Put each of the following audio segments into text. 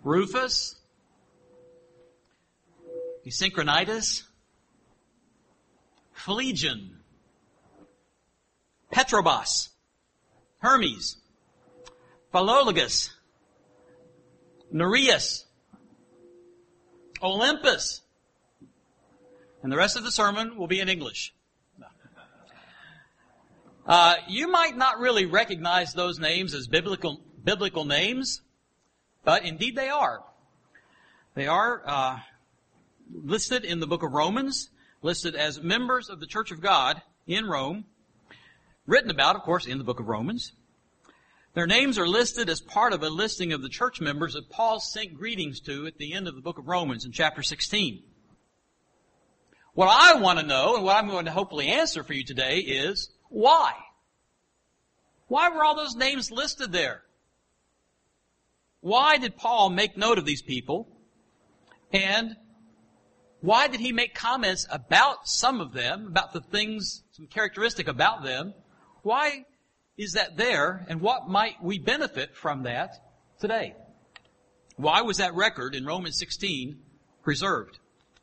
Rufus, Synchronidus, Phlegon, Petrobas, Hermes, Philologus, Nereus, Olympus. And the rest of the sermon will be in English. You might not really recognize those names as biblical names, but indeed they are. They are listed in the book of Romans, listed as members of the Church of God in Rome, written about, of course, in the book of Romans. Their names are listed as part of a listing of the church members that Paul sent greetings to at the end of the book of Romans in chapter 16. What I want to know, and what I'm going to hopefully answer for you today, is why? Why were all those names listed there? Why did Paul make note of these people? And why did he make comments about some of them, about the things, some characteristic about them? Why is that there, and what might we benefit from that today? Why was that record in Romans 16 preserved?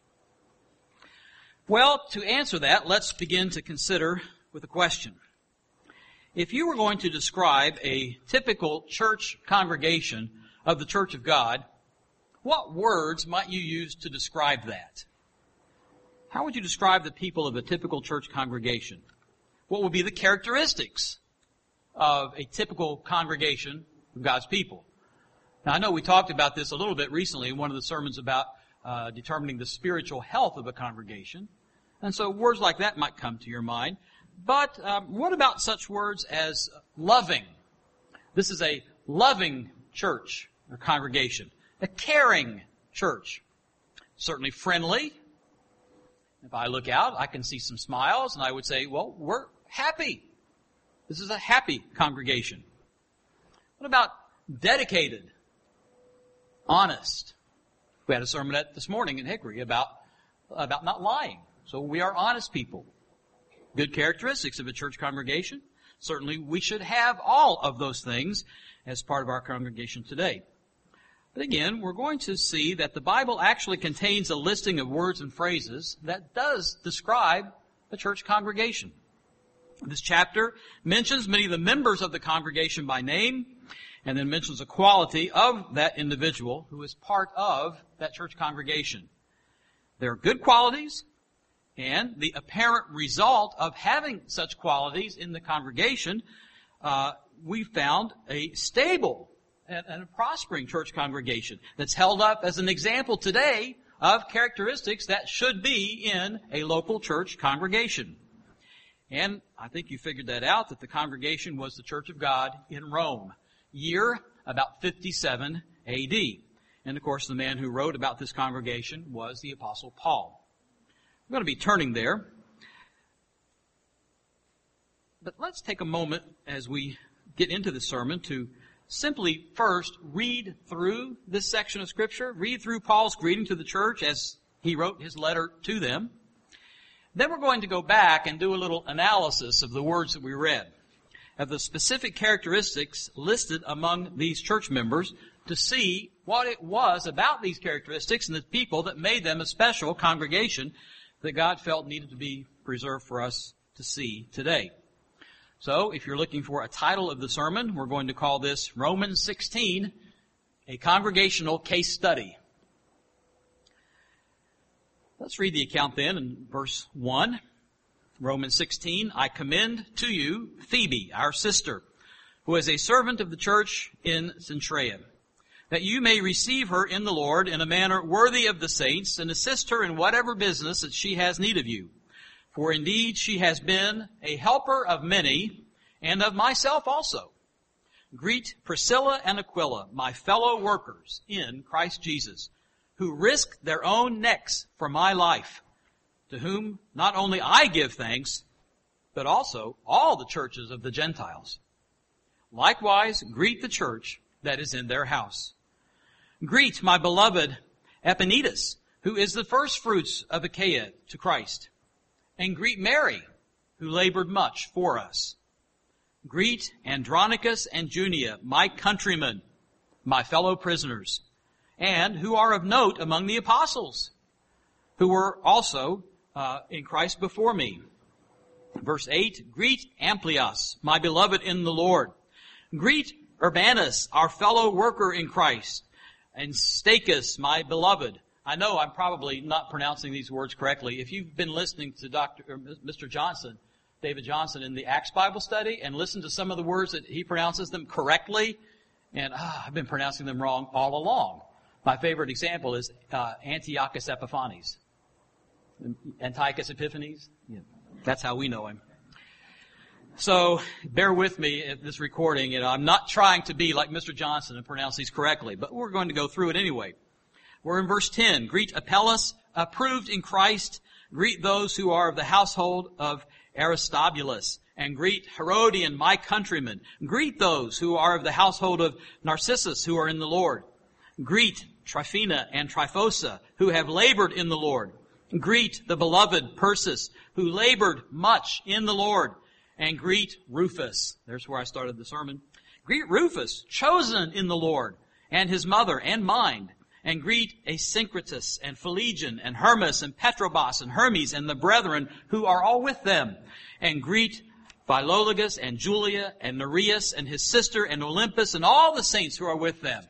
Well, to answer that, let's begin to consider with a question. If you were going to describe a typical church congregation of the Church of God, what words might you use to describe that? How would you describe the people of a typical church congregation? What would be the characteristics of a typical congregation of God's people? Now, I know we talked about this a little bit recently in one of the sermons about determining the spiritual health of a congregation. And so words like that might come to your mind. But what about such words as loving? This is a loving church or congregation. A caring church. Certainly friendly. If I look out, I can see some smiles, and I would say, well, we're happy. This is a happy congregation. What about dedicated? Honest. We had a sermon this morning in Hickory about not lying. So we are honest people. Good characteristics of a church congregation. Certainly we should have all of those things as part of our congregation today. But again, we're going to see that the Bible actually contains a listing of words and phrases that does describe a church congregation. This chapter mentions many of the members of the congregation by name, and then mentions a quality of that individual who is part of that church congregation. There are good qualities, and the apparent result of having such qualities in the congregation, we found a stable and a prospering church congregation that's held up as an example today of characteristics that should be in a local church congregation. And I think you figured that out, that the congregation was the Church of God in Rome, year about 57 A.D. And of course, the man who wrote about this congregation was the Apostle Paul. I'm going to be turning there. But let's take a moment as we get into the sermon to simply first read through this section of Scripture, read through Paul's greeting to the church as he wrote his letter to them. Then we're going to go back and do a little analysis of the words that we read, of the specific characteristics listed among these church members to see what it was about these characteristics and the people that made them a special congregation that God felt needed to be preserved for us to see today. So, if you're looking for a title of the sermon, we're going to call this Romans 16, a congregational case study. Let's read the account then in verse 1. Romans 16, I commend to you Phoebe, our sister, who is a servant of the church in Cenchrea, that you may receive her in the Lord in a manner worthy of the saints, and assist her in whatever business that she has need of you. For indeed she has been a helper of many, and of myself also. Greet Priscilla and Aquila, my fellow workers in Christ Jesus, who risked their own necks for my life, to whom not only I give thanks, but also all the churches of the Gentiles. Likewise, greet the church that is in their house. Greet my beloved Epaenetus, who is the firstfruits of Achaia to Christ. And greet Mary, who labored much for us. Greet Andronicus and Junia, my countrymen, my fellow prisoners. and who are of note among the apostles, who were also in Christ before me. Verse 8, greet Amplias, my beloved in the Lord. Greet Urbanus, our fellow worker in Christ, and Stachys, my beloved. I know I'm probably not pronouncing these words correctly. If you've been listening to Mr. Johnson, David Johnson, in the Acts Bible study, and listened to some of the words that he pronounces them correctly, and I've been pronouncing them wrong all along. My favorite example is Antiochus Epiphanes. Antiochus Epiphanes. Yeah, that's how we know him. So bear with me at this recording. I'm not trying to be like Mr. Johnson and pronounce these correctly, but we're going to go through it anyway. We're in verse 10. Greet Apelles, approved in Christ. Greet those who are of the household of Aristobulus. And greet Herodian, my countrymen. Greet those who are of the household of Narcissus, who are in the Lord. Greet Tryphena and Tryphosa, who have labored in the Lord. Greet the beloved Persis, who labored much in the Lord. And greet Rufus. There's where I started the sermon. Greet Rufus, chosen in the Lord, and his mother and mine. And greet Asyncritus and Phlegon and Hermas and Petrobas and Hermes and the brethren who are all with them. And greet Philologus and Julia and Nereus and his sister and Olympus and all the saints who are with them.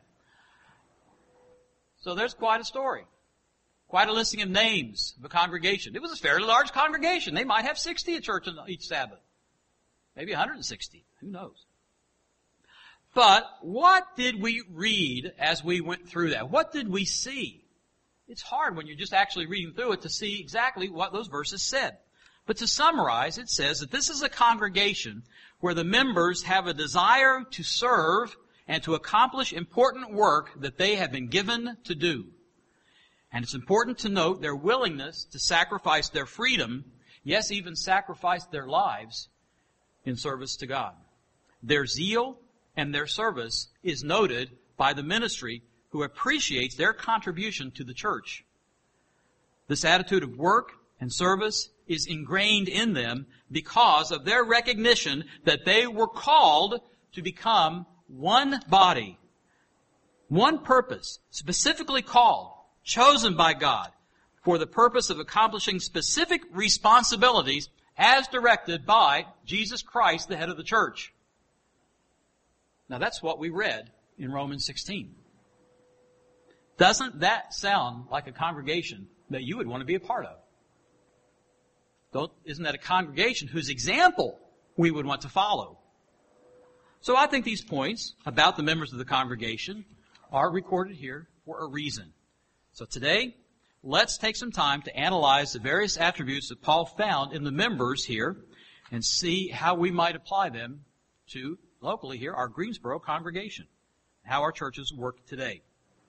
So there's quite a story. Quite a listing of names of a congregation. It was a fairly large congregation. They might have 60 at church on each Sabbath. Maybe 160. Who knows? But what did we read as we went through that? What did we see? It's hard when you're just actually reading through it to see exactly what those verses said. But to summarize, it says that this is a congregation where the members have a desire to serve and to accomplish important work that they have been given to do. And it's important to note their willingness to sacrifice their freedom, yes, even sacrifice their lives in service to God. Their zeal and their service is noted by the ministry who appreciates their contribution to the church. This attitude of work and service is ingrained in them because of their recognition that they were called to become one body, one purpose, specifically called, chosen by God for the purpose of accomplishing specific responsibilities as directed by Jesus Christ, the head of the church. Now that's what we read in Romans 16. Doesn't that sound like a congregation that you would want to be a part of? Isn't that a congregation whose example we would want to follow? So I think these points about the members of the congregation are recorded here for a reason. So today, let's take some time to analyze the various attributes that Paul found in the members here and see how we might apply them to, locally here, our Greensboro congregation, how our churches work today.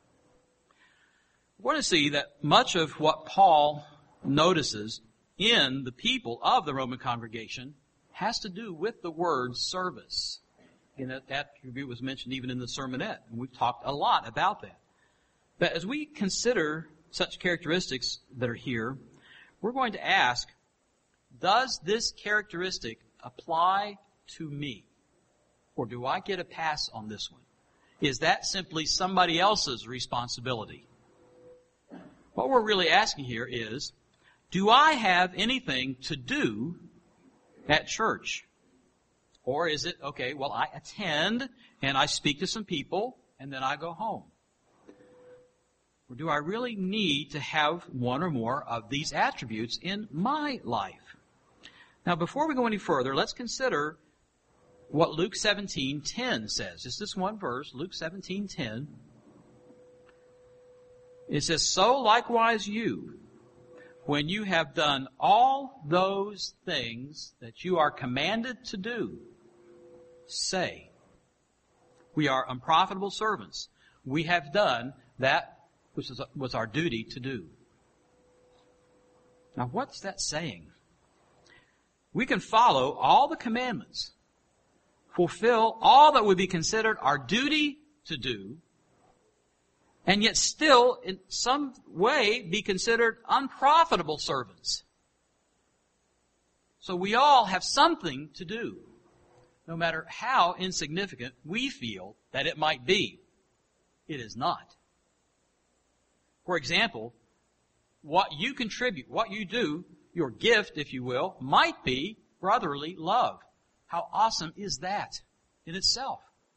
We're going to see that much of what Paul notices in the people of the Roman congregation has to do with the word service. And that attribute was mentioned even in the sermonette, and we've talked a lot about that. But as we consider such characteristics that are here, we're going to ask, does this characteristic apply to me? Or do I get a pass on this one? Is that simply somebody else's responsibility? What we're really asking here is, do I have anything to do at church? Or is it, okay, well, I attend and I speak to some people and then I go home? Or do I really need to have one or more of these attributes in my life? Now, before we go any further, let's consider what Luke 17:10 says. Just this one verse, Luke 17:10. It says, so likewise you, when you have done all those things that you are commanded to do, say, we are unprofitable servants. We have done that which was our duty to do. Now, what's that saying? We can follow all the commandments, fulfill all that would be considered our duty to do, and yet still, in some way, be considered unprofitable servants. So we all have something to do, no matter how insignificant we feel that it might be. It is not. For example, what you contribute, what you do, your gift, if you will, might be brotherly love. How awesome is that in itself?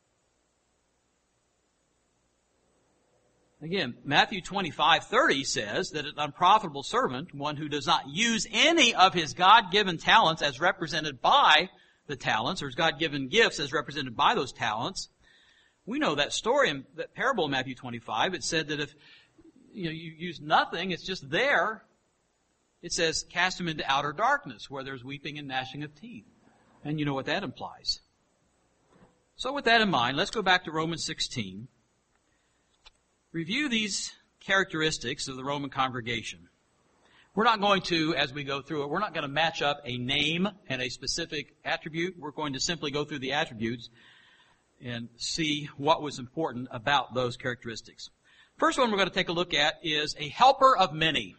Again, Matthew 25:30 says that an unprofitable servant, one who does not use any of his God-given talents as represented by the talents, or his God-given gifts as represented by those talents. We know that story in that parable in Matthew 25. It said that if you use nothing, it's just there. It says, cast him into outer darkness where there's weeping and gnashing of teeth. And you know what that implies. So with that in mind, let's go back to Romans 16. Review these characteristics of the Roman congregation. We're not going to, as we go through it, we're not going to match up a name and a specific attribute. We're going to simply go through the attributes and see what was important about those characteristics. First one we're going to take a look at is a helper of many.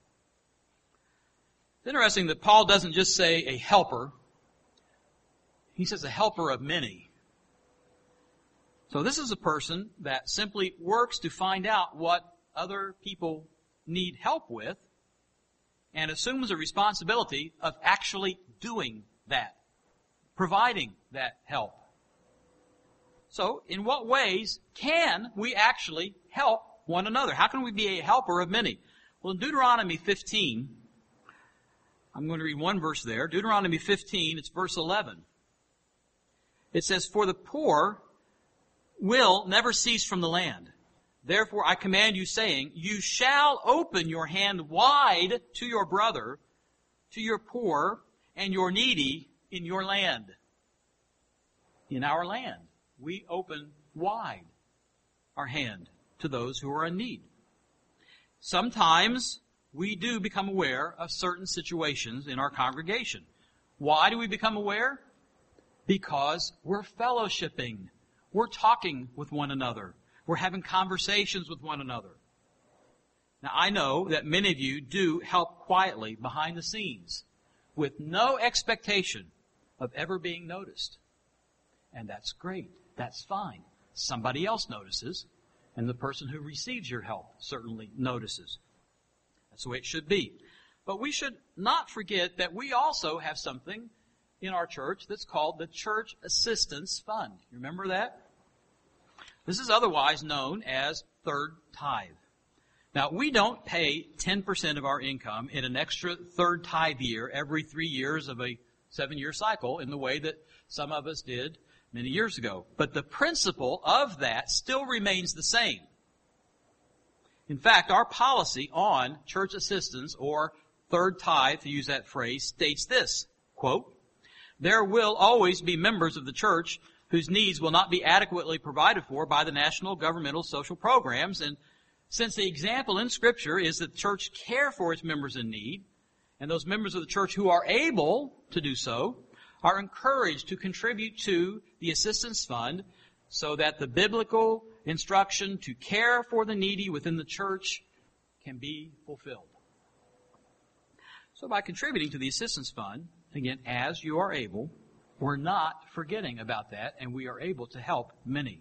It's interesting that Paul doesn't just say a helper. He says a helper of many. So this is a person that simply works to find out what other people need help with and assumes a responsibility of actually doing that, providing that help. So, in what ways can we actually help one another? How can we be a helper of many? Well, in Deuteronomy 15, I'm going to read one verse there. Deuteronomy 15, it's verse 11. It says, "For the poor will never cease from the land. Therefore I command you, saying, you shall open your hand wide to your brother, to your poor, and your needy in your land." In our land, we open wide our hand to those who are in need. Sometimes we do become aware of certain situations in our congregation. Why do we become aware? Because we're fellowshipping. We're talking with one another. We're having conversations with one another. Now, I know that many of you do help quietly behind the scenes with no expectation of ever being noticed. And that's great. That's fine. Somebody else notices, and the person who receives your help certainly notices. That's the way it should be. But we should not forget that we also have something in our church that's called the Church Assistance Fund. You remember that? This is otherwise known as third tithe. Now, we don't pay 10% of our income in an extra third tithe year every 3 years of a 7-year cycle in the way that some of us did many years ago. But the principle of that still remains the same. In fact, our policy on church assistance, or third tithe, to use that phrase, states this, quote, "There will always be members of the church whose needs will not be adequately provided for by the national governmental social programs. And since the example in Scripture is that the church care for its members in need, and those members of the church who are able to do so are encouraged to contribute to the assistance fund so that the biblical instruction to care for the needy within the church can be fulfilled." So by contributing to the assistance fund, again, as you are able, we're not forgetting about that, and we are able to help many.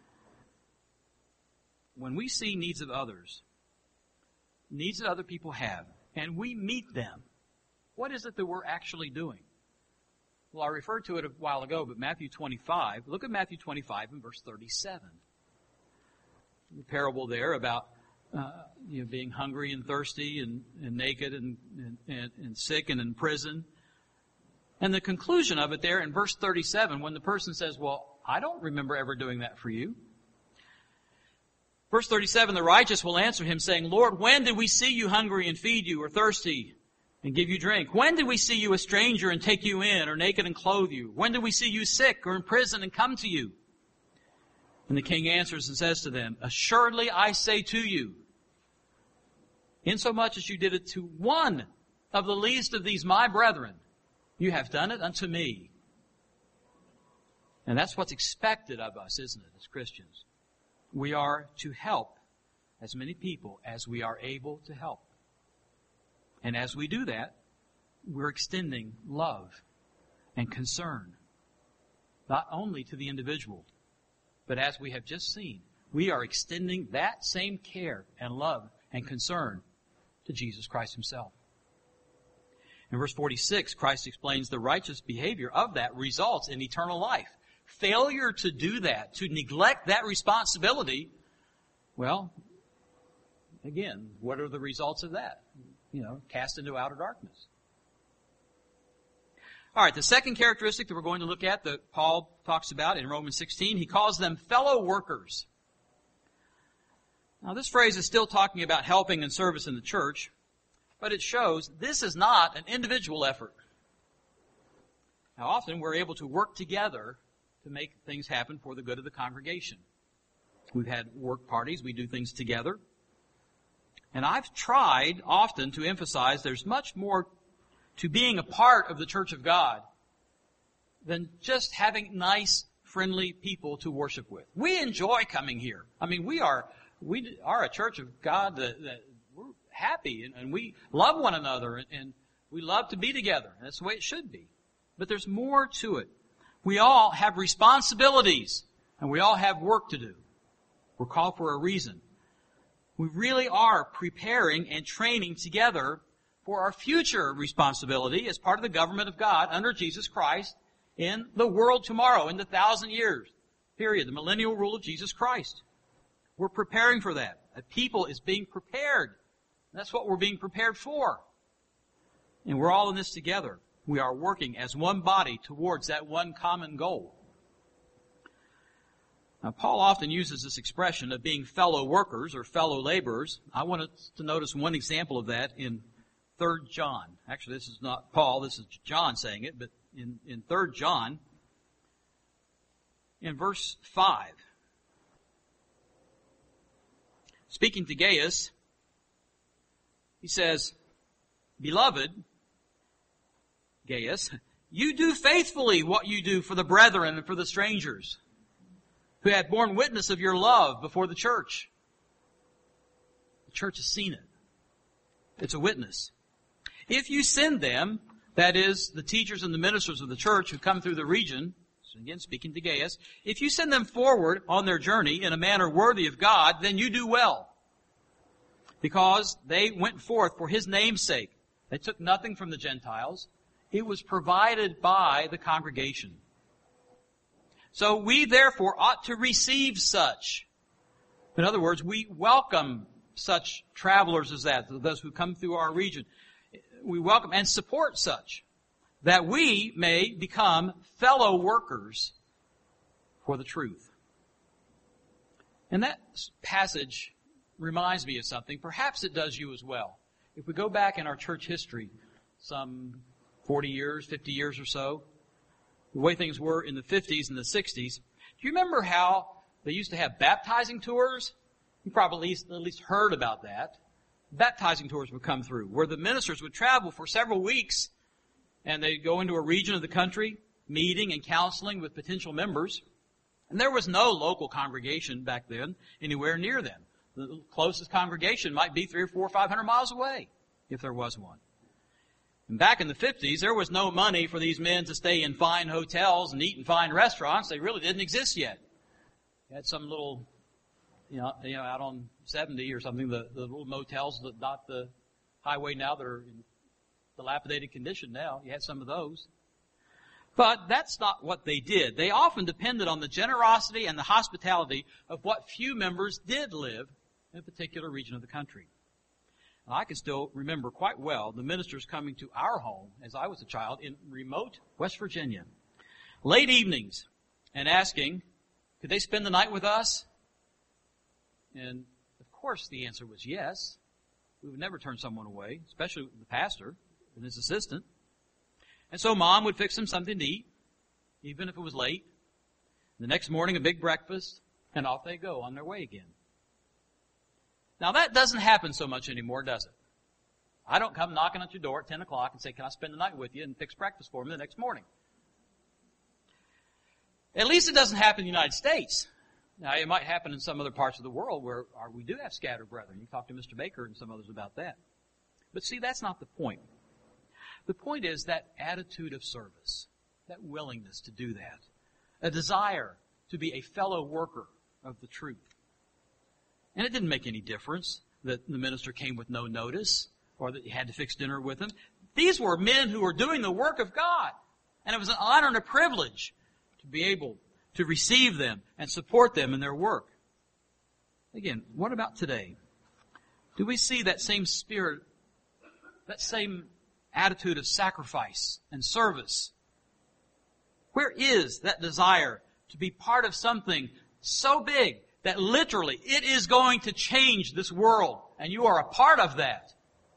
When we see needs of others, needs that other people have, and we meet them, what is it that we're actually doing? Well, I referred to it a while ago, but Matthew 25, look at Matthew 25 and verse 37. The parable there about being hungry and thirsty and naked and sick and in prison. And the conclusion of it there in verse 37, when the person says, "Well, I don't remember ever doing that for you." Verse 37, "The righteous will answer him, saying, Lord, when did we see you hungry and feed you, or thirsty and give you drink? When did we see you a stranger and take you in, or naked and clothe you? When did we see you sick or in prison and come to you?" And the king answers and says to them, "Assuredly I say to you, insomuch as you did it to one of the least of these my brethren, you have done it unto me." And that's what's expected of us, isn't it, as Christians? We are to help as many people as we are able to help. And as we do that, we're extending love and concern, not only to the individual, but as we have just seen, we are extending that same care and love and concern to Jesus Christ himself. In verse 46, Christ explains the righteous behavior of that results in eternal life. Failure to do that, to neglect that responsibility, well, again, what are the results of that? Cast into outer darkness. All right, the second characteristic that we're going to look at that Paul talks about in Romans 16, he calls them fellow workers. Now, this phrase is still talking about helping and service in the church, but it shows this is not an individual effort. Now, often we're able to work together to make things happen for the good of the congregation. We've had work parties, we do things together. And I've tried often to emphasize there's much more to being a part of the church of God than just having nice, friendly people to worship with. We enjoy coming here. I mean, we are a church of God that we're happy and we love one another and we love to be together. And that's the way it should be. But there's more to it. We all have responsibilities and we all have work to do. We're called for a reason. We really are preparing and training together for our future responsibility as part of the government of God under Jesus Christ in the world tomorrow, in the 1,000 years period, the millennial rule of Jesus Christ. We're preparing for that. A people is being prepared. That's what we're being prepared for. And we're all in this together. We are working as one body towards that one common goal. Now, Paul often uses this expression of being fellow workers or fellow laborers. I want us to notice one example of that in 3 John. Actually, this is not Paul, this is John saying it, but in 3 John, in verse 5, speaking to Gaius, he says, "Beloved, Gaius, you do faithfully what you do for the brethren and for the strangers, who have borne witness of your love before the church." The church has seen it. It's a witness. "If you send them," that is, the teachers and the ministers of the church who come through the region, so again speaking to Gaius, "if you send them forward on their journey in a manner worthy of God, then you do well. Because they went forth for His name's sake. They took nothing from the Gentiles. It was provided by the congregation. So we therefore ought to receive such." In other words, we welcome such travelers as that, those who come through our region. We welcome and support such, that we may become fellow workers for the truth. And that passage reminds me of something. Perhaps it does you as well. If we go back in our church history, some 40 years, 50 years or so, the way things were in the 50s and the 60s, do you remember how they used to have baptizing tours? You probably at least heard about that. Baptizing tours would come through, where the ministers would travel for several weeks, and they'd go into a region of the country, meeting and counseling with potential members. And there was no local congregation back then anywhere near them. The closest congregation might be 300 or 400 or 500 miles away, if there was one. And back in the 50s, there was no money for these men to stay in fine hotels and eat in fine restaurants. They really didn't exist yet. You had some little, out on 70 or something, the little motels that dot the highway now that are in dilapidated condition now. You had some of those. But that's not what they did. They often depended on the generosity and the hospitality of what few members did live in a particular region of the country. Now, I can still remember quite well the ministers coming to our home as I was a child in remote West Virginia, late evenings, and asking, could they spend the night with us? And of course the answer was yes. We would never turn someone away, especially the pastor and his assistant. And so Mom would fix them something to eat, even if it was late. The next morning, a big breakfast, and off they go on their way again. Now, that doesn't happen so much anymore, does it? I don't come knocking at your door at 10 o'clock and say, can I spend the night with you, and fix breakfast for me the next morning. At least it doesn't happen in the United States. Now, it might happen in some other parts of the world where we do have scattered brethren. You can talk to Mr. Baker and some others about that. But see, that's not the point. The point is that attitude of service, that willingness to do that, a desire to be a fellow worker of the truth. And it didn't make any difference that the minister came with no notice or that you had to fix dinner with him. These were men who were doing the work of God. And it was an honor and a privilege to be able to receive them and support them in their work. Again, what about today? Do we see that same spirit, that same attitude of sacrifice and service? Where is that desire to be part of something so big that literally it is going to change this world, and you are a part of that?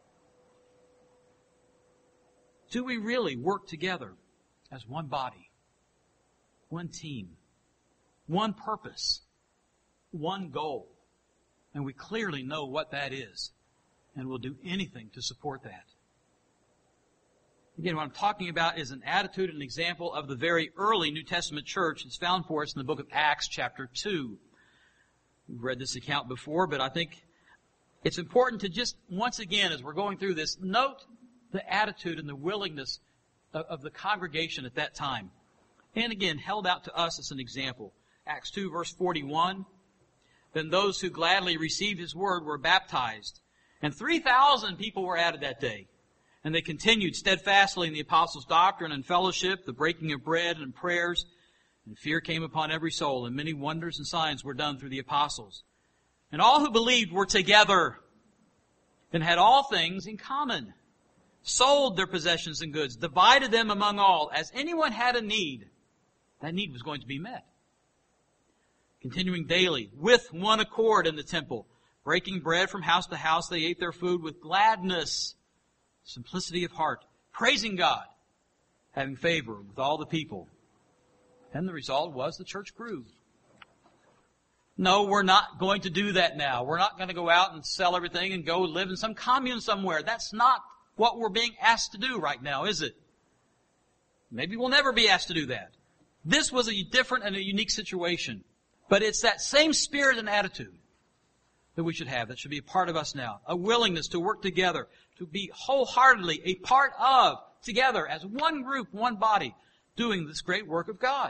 Do we really work together as one body, one team, one purpose, one goal? And we clearly know what that is, and we'll do anything to support that. Again, what I'm talking about is an attitude and example of the very early New Testament church. It's found for us in the book of Acts, chapter 2. We've read this account before, but I think it's important to just, once again, as we're going through this, note the attitude and the willingness of the congregation at that time. And again, held out to us as an example. Acts 2, verse 41. Then those who gladly received His word were baptized. And 3,000 people were added that day. And they continued steadfastly in the apostles' doctrine and fellowship, the breaking of bread and prayers. And fear came upon every soul, and many wonders and signs were done through the apostles. And all who believed were together and had all things in common. Sold their possessions and goods, divided them among all. As anyone had a need, that need was going to be met. Continuing daily, with one accord in the temple, breaking bread from house to house, they ate their food with gladness, simplicity of heart, praising God, having favor with all the people. And the result was the church grew. No, we're not going to do that now. We're not going to go out and sell everything and go live in some commune somewhere. That's not what we're being asked to do right now, is it? Maybe we'll never be asked to do that. This was a different and a unique situation. But it's that same spirit and attitude that we should have, that should be a part of us now. A willingness to work together, to be wholeheartedly a part of, together as one group, one body, doing this great work of God.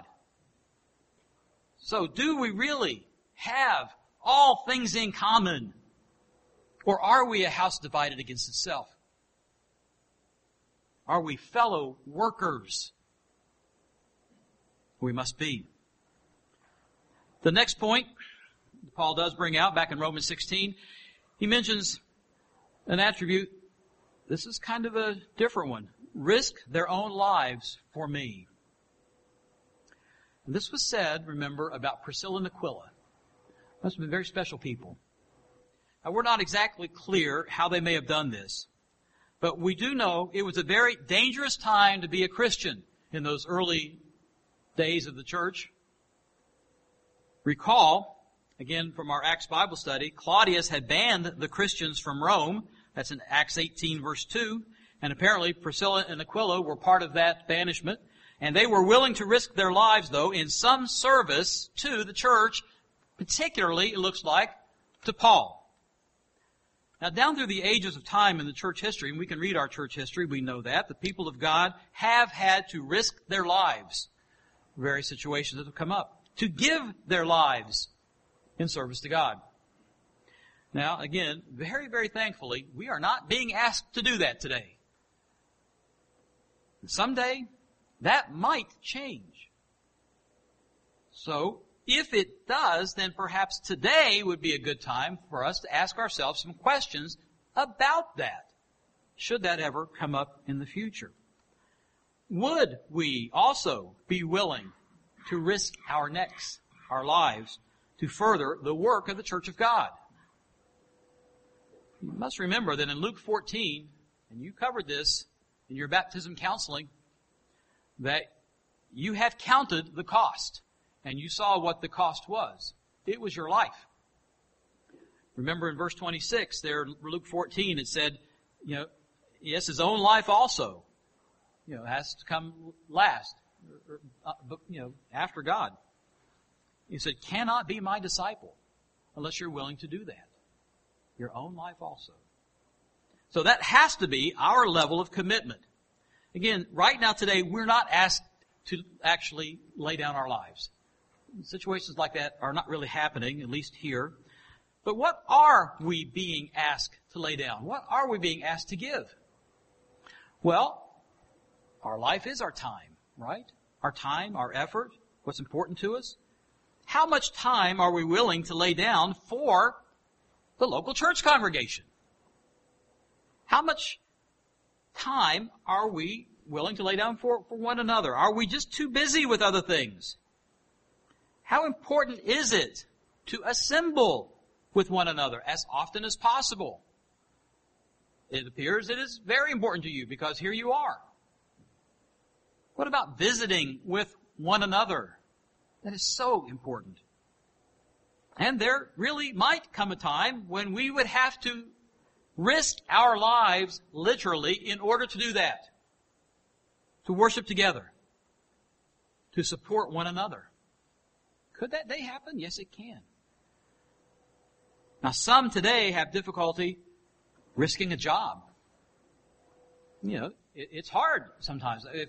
So do we really have all things in common? Or are we a house divided against itself? Are we fellow workers? We must be. The next point Paul does bring out back in Romans 16, he mentions an attribute. This is kind of a different one. Risk their own lives for me. And this was said, remember, about Priscilla and Aquila. Those have been very special people. Now, we're not exactly clear how they may have done this, but we do know it was a very dangerous time to be a Christian in those early days of the church. Recall, again from our Acts Bible study, Claudius had banned the Christians from Rome. That's in Acts 18 verse 2. And apparently Priscilla and Aquila were part of that banishment. And they were willing to risk their lives, though, in some service to the church, particularly, it looks like, to Paul. Now, down through the ages of time in the church history, and we can read our church history, we know that, the people of God have had to risk their lives. Various situations that have come up. To give their lives in service to God. Now, again, very, very thankfully, we are not being asked to do that today. Someday, that might change. So, if it does, then perhaps today would be a good time for us to ask ourselves some questions about that, should that ever come up in the future. Would we also be willing to risk our necks, our lives, to further the work of the Church of God? You must remember that in Luke 14, and you covered this in your baptism counseling, that you have counted the cost, and you saw what the cost was. It was your life. Remember in verse 26 there in Luke 14, it said, yes, his own life also, has to come last. After God. He said, cannot be my disciple unless you're willing to do that. Your own life also. So that has to be our level of commitment. Again, right now today, we're not asked to actually lay down our lives. Situations like that are not really happening, at least here. But what are we being asked to lay down? What are we being asked to give? Well, our life is our time, right? Our time, our effort, what's important to us. How much time are we willing to lay down for the local church congregation? How much time are we willing to lay down for one another? Are we just too busy with other things? How important is it to assemble with one another as often as possible? It appears it is very important to you because here you are. What about visiting with one another? That is so important. And there really might come a time when we would have to risk our lives literally in order to do that. To worship together. To support one another. Could that day happen? Yes, it can. Now, some today have difficulty risking a job. You know, it's hard sometimes. If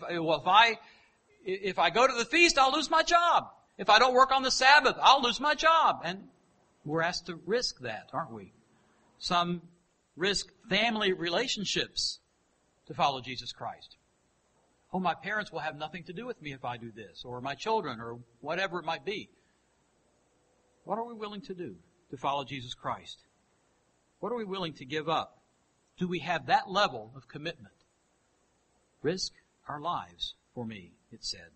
I go to the feast, I'll lose my job. If I don't work on the Sabbath, I'll lose my job. And we're asked to risk that, aren't we? Some risk family relationships to follow Jesus Christ. Oh, my parents will have nothing to do with me if I do this, or my children, or whatever it might be. What are we willing to do to follow Jesus Christ? What are we willing to give up? Do we have that level of commitment? Risk our lives for me, it said.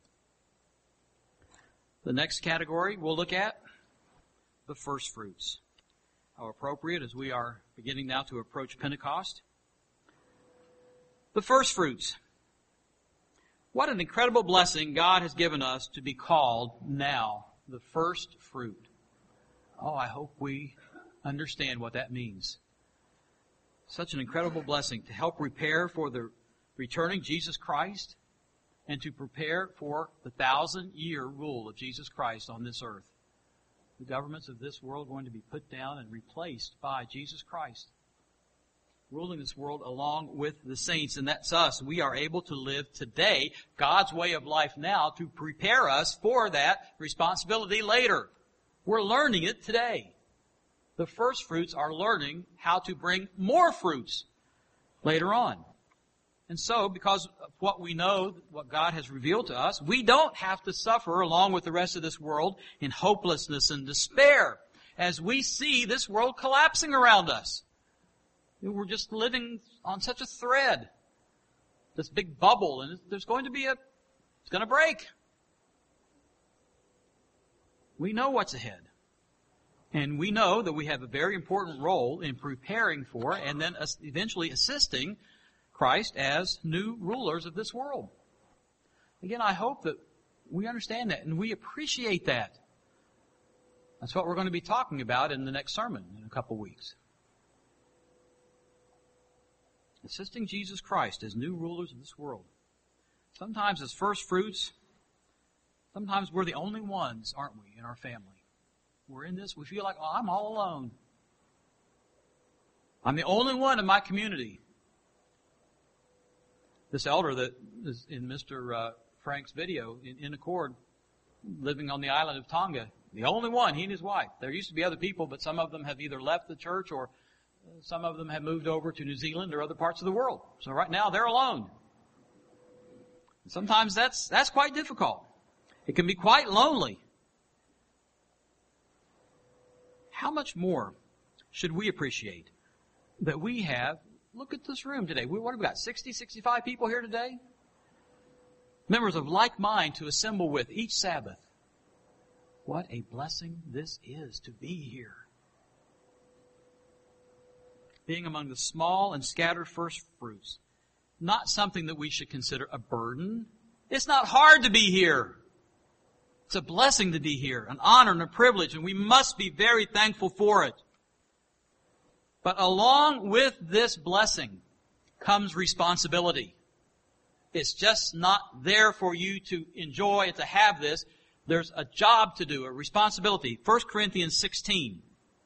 The next category we'll look at, the first fruits. How appropriate as we are beginning now to approach Pentecost. The first fruits. What an incredible blessing God has given us to be called now the first fruit. Oh, I hope we understand what that means. Such an incredible blessing to help prepare for the returning Jesus Christ and to prepare for the 1,000-year rule of Jesus Christ on this earth. The governments of this world are going to be put down and replaced by Jesus Christ, ruling this world along with the saints, and that's us. We are able to live today God's way of life now to prepare us for that responsibility later. We're learning it today. The first fruits are learning how to bring more fruits later on. And so, because of what we know, what God has revealed to us, we don't have to suffer along with the rest of this world in hopelessness and despair as we see this world collapsing around us. We're just living on such a thread, this big bubble, and it's going to break. We know what's ahead. And we know that we have a very important role in preparing for and then eventually assisting Christ as new rulers of this world. Again, I hope that we understand that and we appreciate that. That's what we're going to be talking about in the next sermon in a couple of weeks. Assisting Jesus Christ as new rulers of this world. Sometimes as first fruits, sometimes we're the only ones, aren't we, in our family? We're in this, we feel like, oh, I'm all alone. I'm the only one in my community. This elder that is in Mr. Frank's video, in Accord, living on the island of Tonga, the only one, he and his wife. There used to be other people, but some of them have either left the church or some of them have moved over to New Zealand or other parts of the world. So right now they're alone. Sometimes that's quite difficult. It can be quite lonely. How much more should we appreciate that we have? Look at this room today. What have we got? 60, 65 people here today? Members of like mind to assemble with each Sabbath. What a blessing this is to be here. Being among the small and scattered first fruits. Not something that we should consider a burden. It's not hard to be here. It's a blessing to be here, an honor and a privilege, and we must be very thankful for it. But along with this blessing comes responsibility. It's just not there for you to enjoy and to have this. There's a job to do, a responsibility. 1 Corinthians 16.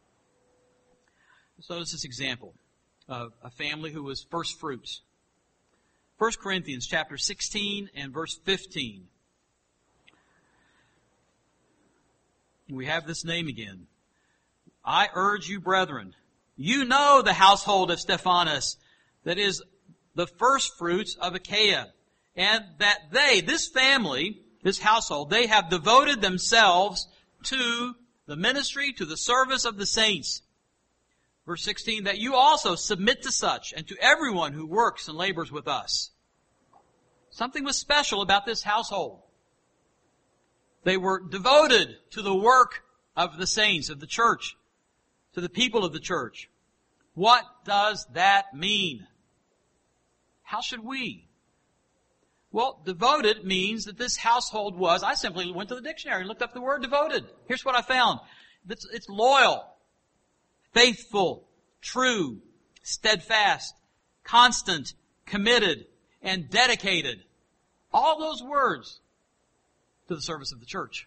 So this is an example of a family who was first fruits. 1 Corinthians chapter 16 and verse 15. We have this name again. I urge you, brethren, you know the household of Stephanas, that is the first fruits of Achaia, and that they, this family, this household, they have devoted themselves to the ministry, to the service of the saints. Verse 16, that you also submit to such, and to everyone who works and labors with us. Something was special about this household. They were devoted to the work of the saints, of the church, to the people of the church. What does that mean? How should we? Well, devoted means that this household was, I simply went to the dictionary and looked up the word devoted. Here's what I found. It's loyal, faithful, true, steadfast, constant, committed, and dedicated. All those words to the service of the church.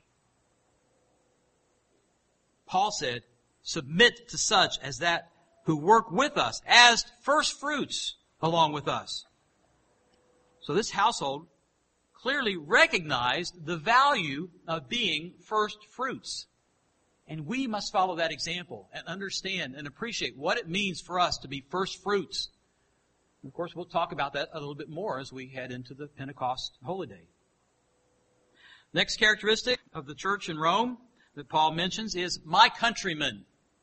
Paul said, submit to such as that who work with us as first fruits along with us. So this household clearly recognized the value of being first fruits. And we must follow that example and understand and appreciate what it means for us to be first fruits. And of course, we'll talk about that a little bit more as we head into the Pentecost Holy Day. Next characteristic of the church in Rome that Paul mentions is my countrymen.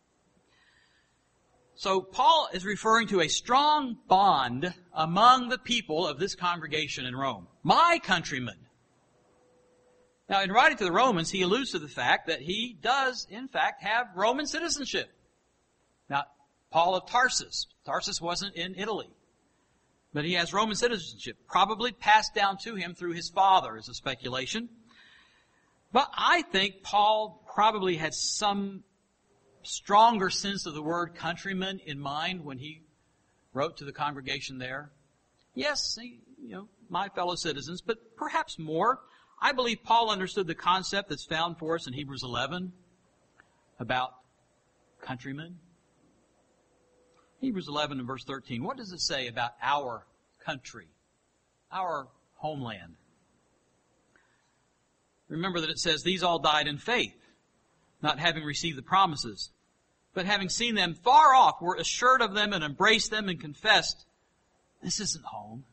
So Paul is referring to a strong bond among the people of this congregation in Rome. My countrymen. Now, in writing to the Romans, he alludes to the fact that he does, in fact, have Roman citizenship. Now, Paul of Tarsus. Tarsus wasn't in Italy. But he has Roman citizenship, probably passed down to him through his father, is a speculation. But I think Paul probably had some stronger sense of the word countryman in mind when he wrote to the congregation there. Yes, my fellow citizens, but perhaps more. I believe Paul understood the concept that's found for us in Hebrews 11 about countrymen. Hebrews 11 and verse 13. What does it say about our country, our homeland? Remember that it says, these all died in faith, not having received the promises, but having seen them far off, were assured of them and embraced them and confessed, this isn't home.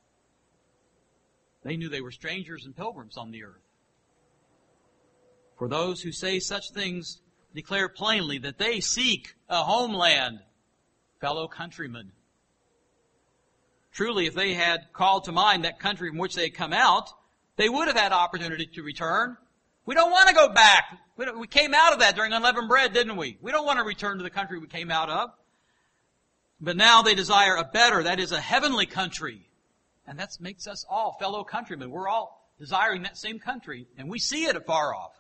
They knew they were strangers and pilgrims on the earth. For those who say such things declare plainly that they seek a homeland, fellow countrymen. Truly, if they had called to mind that country from which they had come out, they would have had opportunity to return. We don't want to go back. We came out of that during unleavened bread, didn't we? We don't want to return to the country we came out of. But now they desire a better, that is a heavenly country. And that makes us all fellow countrymen. We're all desiring that same country, and we see it afar off.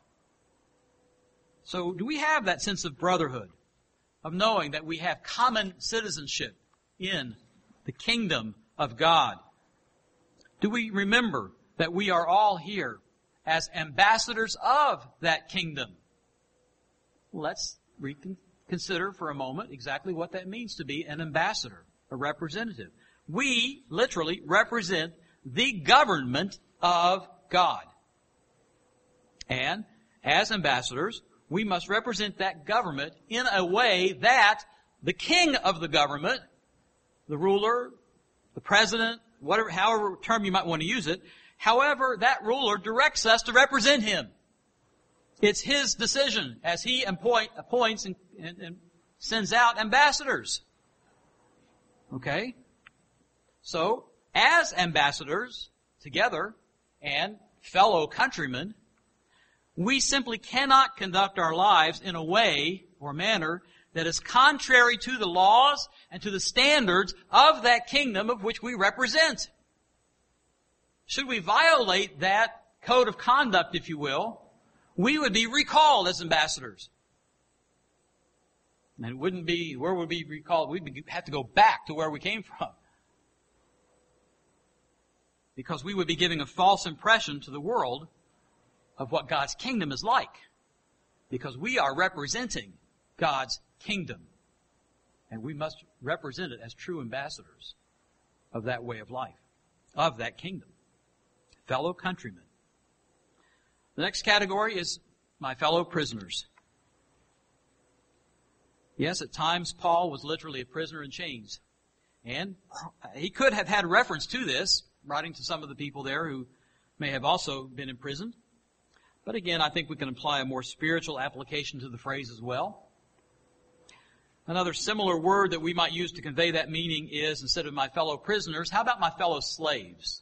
So do we have that sense of brotherhood, of knowing that we have common citizenship in the kingdom of God? Do we remember that we are all here as ambassadors of that kingdom? Let's consider for a moment exactly what that means to be an ambassador, a representative. We literally represent the government of God. And as ambassadors, we must represent that government in a way that the king of the government, the ruler, the president, however term you might want to use it, however that ruler directs us to represent him. It's his decision as he appoints and sends out ambassadors. Okay? So, as ambassadors together and fellow countrymen, we simply cannot conduct our lives in a way or manner that is contrary to the laws and to the standards of that kingdom of which we represent. Should we violate that code of conduct, if you will, we would be recalled as ambassadors. And it wouldn't be, where would we be recalled? We'd have to go back to where we came from. Because we would be giving a false impression to the world of what God's kingdom is like. Because we are representing God's kingdom. And we must represent it as true ambassadors of that way of life, of that kingdom. Fellow countrymen. The next category is my fellow prisoners. Yes, at times Paul was literally a prisoner in chains. And he could have had reference to this, writing to some of the people there who may have also been imprisoned. But again, I think we can apply a more spiritual application to the phrase as well. Another similar word that we might use to convey that meaning is, instead of my fellow prisoners, how about my fellow slaves?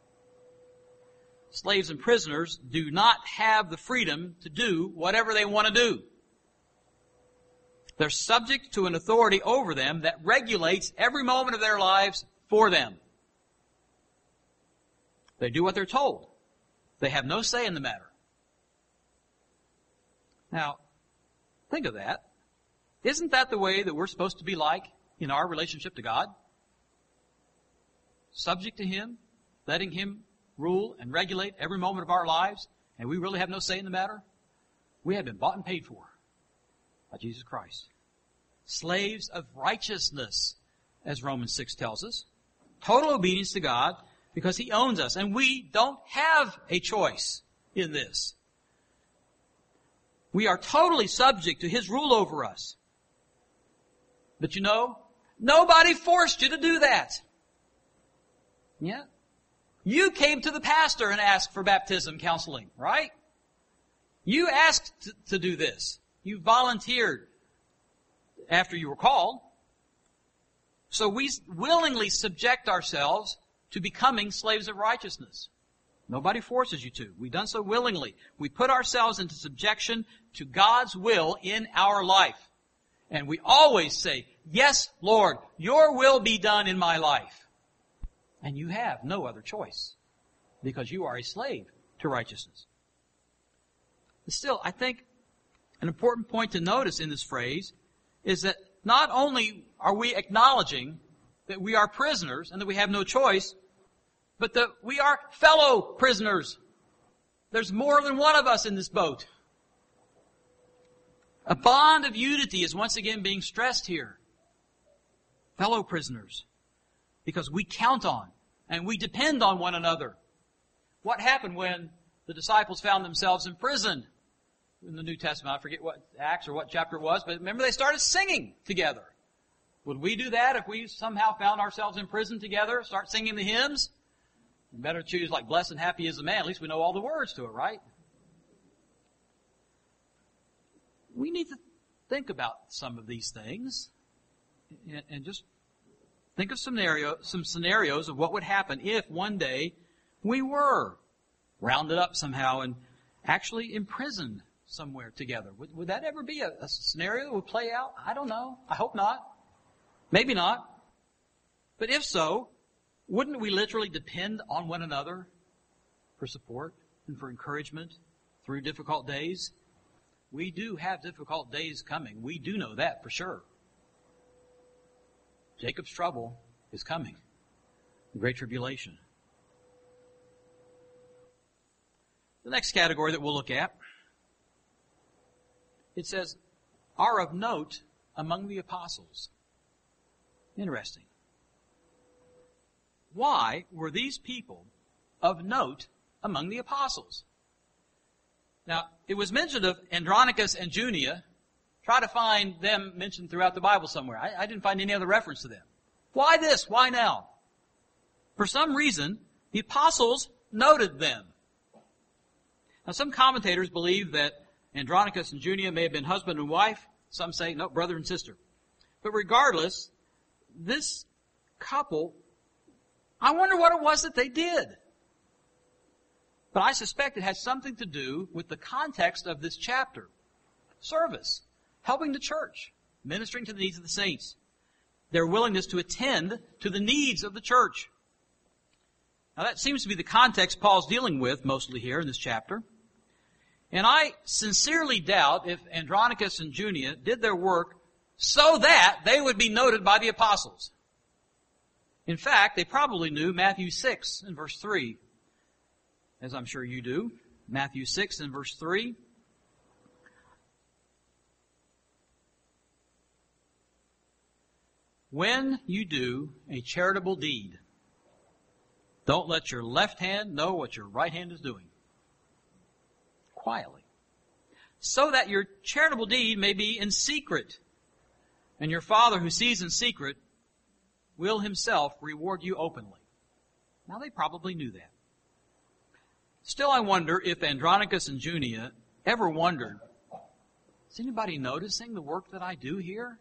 Slaves and prisoners do not have the freedom to do whatever they want to do. They're subject to an authority over them that regulates every moment of their lives for them. They do what they're told. They have no say in the matter. Now, think of that. Isn't that the way that we're supposed to be like in our relationship to God? Subject to Him, letting Him rule and regulate every moment of our lives, and we really have no say in the matter? We have been bought and paid for by Jesus Christ. Slaves of righteousness, as Romans 6 tells us. Total obedience to God because He owns us, and we don't have a choice in this. We are totally subject to His rule over us. But you know, nobody forced you to do that. Yeah? You came to the pastor and asked for baptism counseling, right? You asked to do this. You volunteered after you were called. So we willingly subject ourselves to becoming slaves of righteousness. Nobody forces you to. We've done so willingly. We put ourselves into subjection to God's will in our life. And we always say, yes, Lord, your will be done in my life. And you have no other choice because you are a slave to righteousness. But still, I think an important point to notice in this phrase is that not only are we acknowledging that we are prisoners and that we have no choice, but that we are fellow prisoners. There's more than one of us in this boat. A bond of unity is once again being stressed here. Fellow prisoners. Because we count on and we depend on one another. What happened when the disciples found themselves imprisoned in the New Testament? I forget what Acts or what chapter it was, but remember they started singing together. Would we do that if we somehow found ourselves in prison together, start singing the hymns? You better choose like blessed and happy is the man. At least we know all the words to it, right? We need to think about some of these things and just think of some scenarios of what would happen if one day we were rounded up somehow and actually imprisoned somewhere together. Would that ever be a scenario that would play out? I don't know. I hope not. Maybe not. But if so, wouldn't we literally depend on one another for support and for encouragement through difficult days? We do have difficult days coming. We do know that for sure. Jacob's trouble is coming. The great tribulation. The next category that we'll look at, it says, are of note among the apostles. Interesting. Why were these people of note among the apostles? Now, it was mentioned of Andronicus and Junia. Try to find them mentioned throughout the Bible somewhere. I didn't find any other reference to them. Why this? Why now? For some reason, the apostles noted them. Now, some commentators believe that Andronicus and Junia may have been husband and wife. Some say, no, brother and sister. But regardless, this couple, I wonder what it was that they did. But I suspect it has something to do with the context of this chapter. Service, helping the church, ministering to the needs of the saints. Their willingness to attend to the needs of the church. Now that seems to be the context Paul's dealing with mostly here in this chapter. And I sincerely doubt if Andronicus and Junia did their work so that they would be noted by the apostles. In fact, they probably knew Matthew 6 and verse 3. As I'm sure you do. Matthew 6 and verse 3. When you do a charitable deed, don't let your left hand know what your right hand is doing. Quietly. So that your charitable deed may be in secret. And your Father who sees in secret will Himself reward you openly. Now they probably knew that. Still, I wonder if Andronicus and Junia ever wondered, is anybody noticing the work that I do here?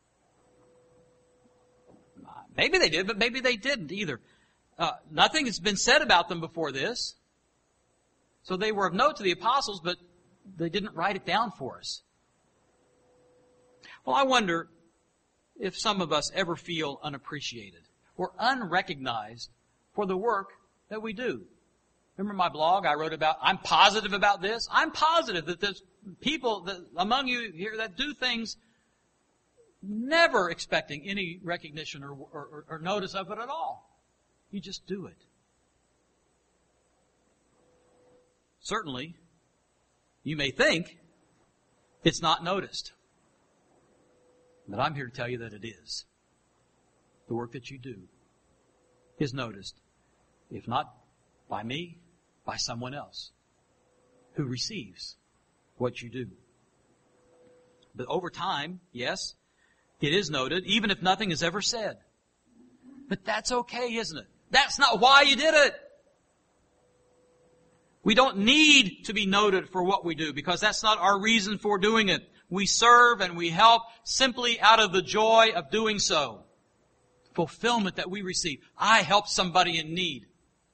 Maybe they did, but maybe they didn't either. Nothing has been said about them before this. So they were of note to the apostles, but they didn't write it down for us. Well, I wonder if some of us ever feel unappreciated or unrecognized for the work that we do. Remember my blog I wrote about, I'm positive about this? I'm positive that there's people that, among you here that do things never expecting any recognition or notice of it at all. You just do it. Certainly, you may think it's not noticed. But I'm here to tell you that it is. The work that you do is noticed, if not by me, by someone else who receives what you do. But over time, yes, it is noted, even if nothing is ever said. But that's okay, isn't it? That's not why you did it. We don't need to be noted for what we do because that's not our reason for doing it. We serve and we help simply out of the joy of doing so. Fulfillment that we receive. I help somebody in need.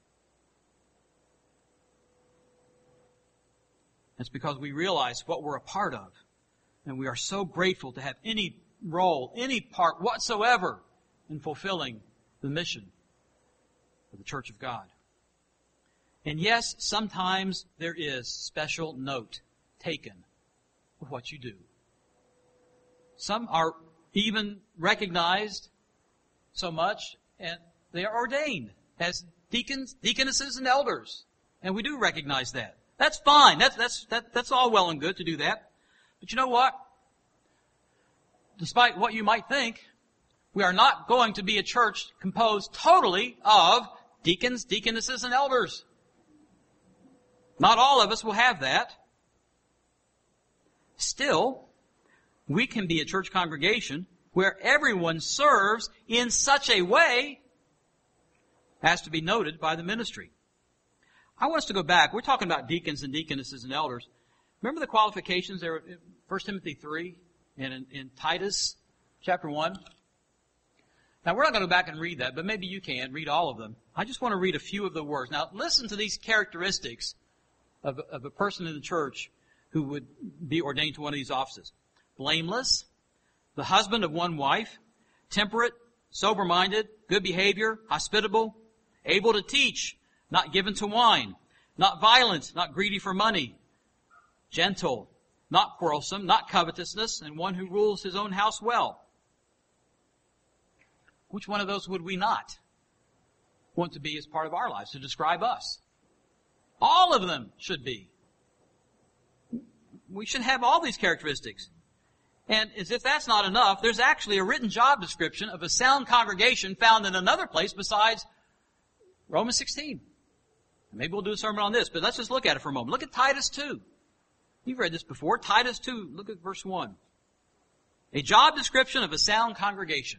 It's because we realize what we're a part of. And we are so grateful to have any role, any part whatsoever in fulfilling the mission of the Church of God. And yes, sometimes there is special note taken of what you do. Some are even recognized so much, and they are ordained as deacons, deaconesses, and elders. And we do recognize that. That's fine. That's all well and good to do that. But you know what? Despite what you might think, we are not going to be a church composed totally of deacons, deaconesses, and elders. Not all of us will have that. Still, we can be a church congregation where everyone serves in such a way as to be noted by the ministry. I want us to go back. We're talking about deacons and deaconesses and elders. Remember the qualifications there in 1 Timothy 3 and in Titus chapter 1? Now, we're not going to go back and read that, but maybe you can read all of them. I just want to read a few of the words. Now, listen to these characteristics of a person in the church who would be ordained to one of these offices. Blameless, the husband of one wife, temperate, sober-minded, good behavior, hospitable, able to teach, not given to wine, not violent, not greedy for money, gentle, not quarrelsome, not covetousness, and one who rules his own house well. Which one of those would we not want to be as part of our lives, to describe us? All of them should be. We should have all these characteristics. And as if that's not enough, there's actually a written job description of a sound congregation found in another place besides Romans 16. Maybe we'll do a sermon on this, but let's just look at it for a moment. Look at Titus 2. You've read this before. Titus 2, look at verse 1. A job description of a sound congregation.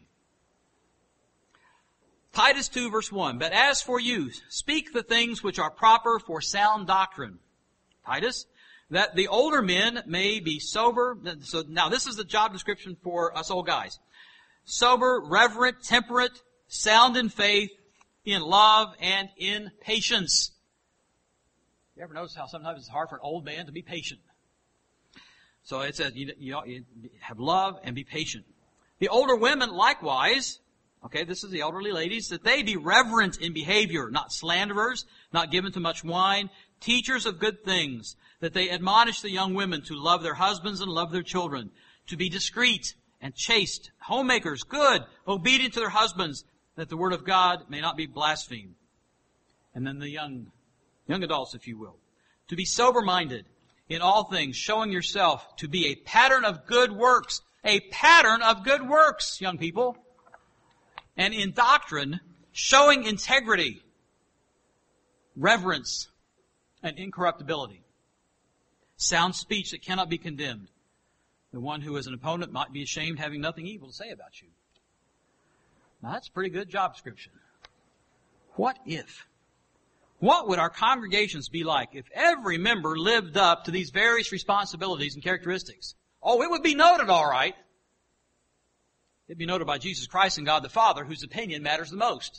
Titus 2, verse 1. But as for you, speak the things which are proper for sound doctrine. Titus, that the older men may be sober. So now this is the job description for us old guys. Sober, reverent, temperate, sound in faith, in love, and in patience. You ever notice how sometimes it's hard for an old man to be patient? So it says you have love and be patient. The older women likewise, okay, this is the elderly ladies, that they be reverent in behavior, not slanderers, not given to much wine, teachers of good things, that they admonish the young women to love their husbands and love their children, to be discreet and chaste, homemakers, good, obedient to their husbands, that the word of God may not be blasphemed. And then the young adults, if you will, to be sober-minded in all things, showing yourself to be a pattern of good works. A pattern of good works, young people. And in doctrine, showing integrity, reverence, and incorruptibility. Sound speech that cannot be condemned. The one who is an opponent might be ashamed, having nothing evil to say about you. Now that's a pretty good job description. What if? What would our congregations be like if every member lived up to these various responsibilities and characteristics? Oh, it would be noted, all right. It'd be noted by Jesus Christ and God the Father, whose opinion matters the most.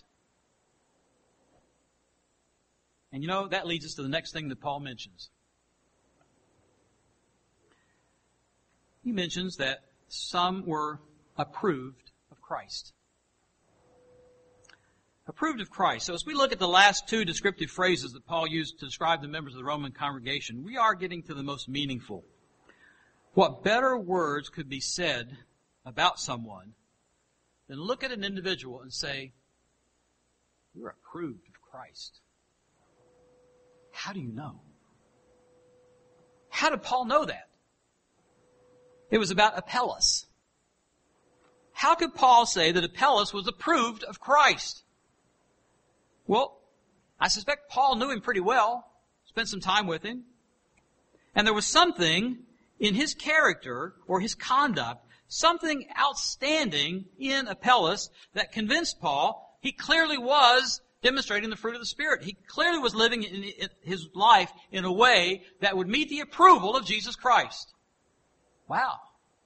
And you know, that leads us to the next thing that Paul mentions. He mentions that some were approved of Christ. Approved of Christ. So as we look at the last two descriptive phrases that Paul used to describe the members of the Roman congregation, we are getting to the most meaningful. What better words could be said about someone than look at an individual and say, you're approved of Christ. How do you know? How did Paul know that? It was about Apelles. How could Paul say that Apelles was approved of Christ? Well, I suspect Paul knew him pretty well, spent some time with him, and there was something in his character or his conduct, something outstanding in Apelles that convinced Paul he clearly was demonstrating the fruit of the Spirit. He clearly was living in his life in a way that would meet the approval of Jesus Christ. Wow.